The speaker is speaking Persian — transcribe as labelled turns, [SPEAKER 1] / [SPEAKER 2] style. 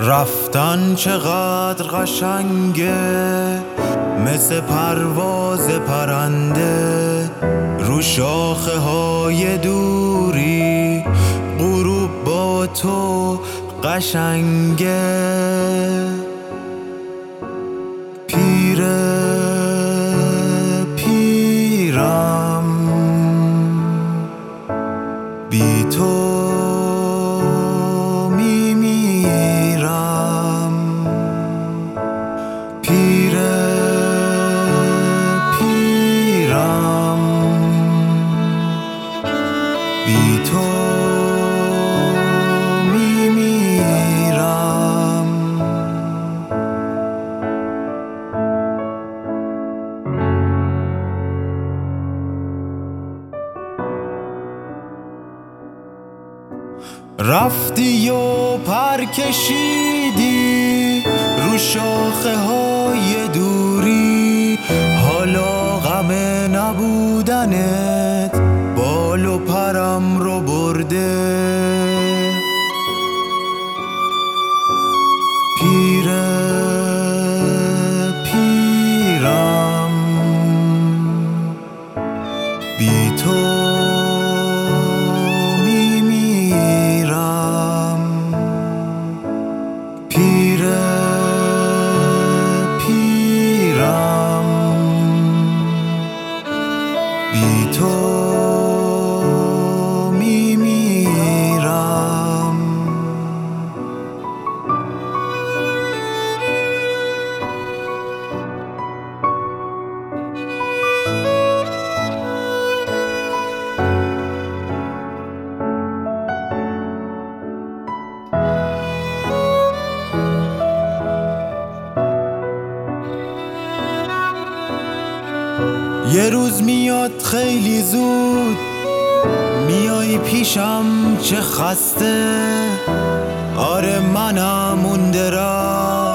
[SPEAKER 1] رفتن چقدر قشنگه، مثل پرواز پرنده رو شاخه های دوری. غروب با تو قشنگه. پیرم بی تو میمیرم. پیرم بی تو میمیرم. رفتی و پر کشیدی رو شاخه های دوری، حالا غم نبودنت بال و پرم رو برده. پیرم بی تو میمیرم. پیرم بی تو میمیرم. یه روز میاد خیلی زود، میای پیشم چه خسته. آره منم اون درم